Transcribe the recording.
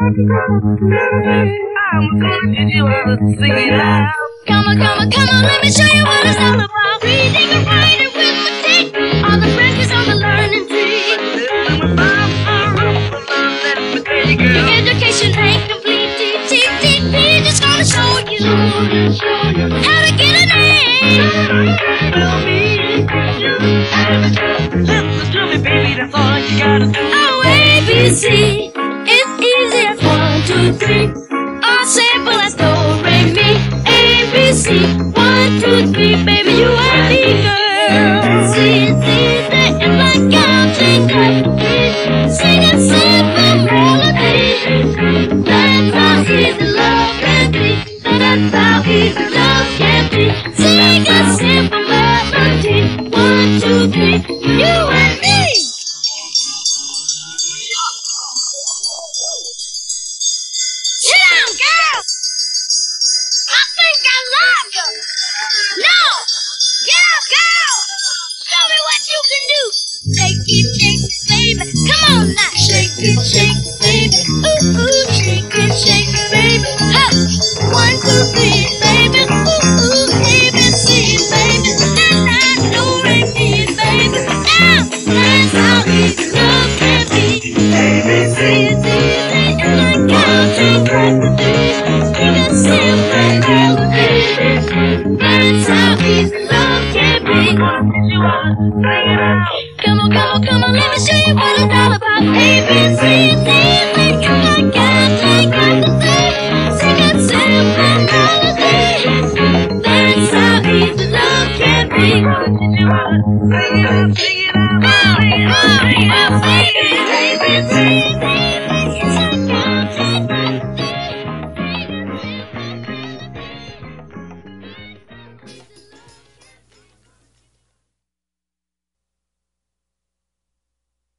I'm gonna teach you how to sing it out. Come on, come on, come on, let me show you what it's all about. Reading and writing arithmetic, all the branches on the learning tree. Education ain't complete, we're just gonna show you how to get an A. Listen to me, baby, that's all you gotta do. Oh, ABC, it's easy as 1, 2, 3. Or simple as do, re, mi. ABC, 1, 2, 3, baby, you and me, girl. See, it's easy, it's like counting up. Sing a simple melody. That's how easy love can be. That's how easy love can be. Sing a simple melody. 1, 2, 3, you and me. Sit down, girl. I think I love you. No, get up, girl. Show me what you can do. Shake it, baby. Come on now, shake it, baby. Ooh, ooh, shake it, baby. Ha! 1, 2, 3, baby. Ooh, ooh, ABC, baby. And I do re, mi, baby. Now, that's how easy love can be. ABC is easy, and like counting practically. Sing a simple melody. That's how easy love can be. Come on, come on, come on, let me show you what it's all about. ABC is easy.